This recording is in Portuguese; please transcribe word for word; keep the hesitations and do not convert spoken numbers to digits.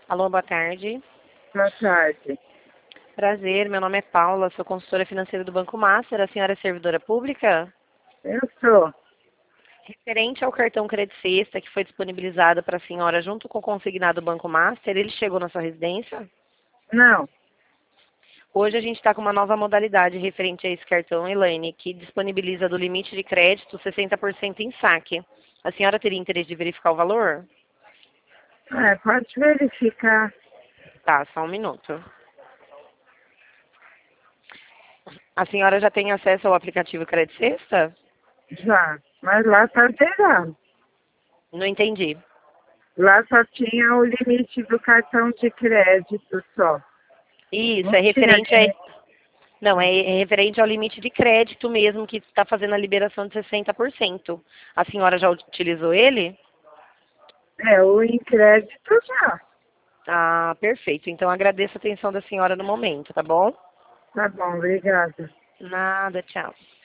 Alô, boa tarde. Boa tarde. Prazer, meu nome é Paula, sou consultora financeira do Banco Master. A senhora é servidora pública? Eu sou. Referente ao cartão Credit Sexta, que foi disponibilizado para a senhora junto com o consignado Banco Master, ele chegou na sua residência? Não. Hoje a gente está com uma nova modalidade referente a esse cartão, Elaine, que disponibiliza do limite de crédito sessenta por cento em saque. A senhora teria interesse de verificar o valor? É, pode verificar. Tá, só um minuto. A senhora já tem acesso ao aplicativo Credit Sexta? Já. Mas lá tá zerado. Não entendi. Lá só tinha o limite do cartão de crédito só. Isso, Não é tinha referente a... limite. Não, é é referente ao limite de crédito mesmo, que está fazendo a liberação de sessenta por cento. A senhora já utilizou ele? É, o em crédito já. Ah, perfeito. Então agradeço a atenção da senhora no momento, tá bom? Tá bom, obrigada. Nada, tchau.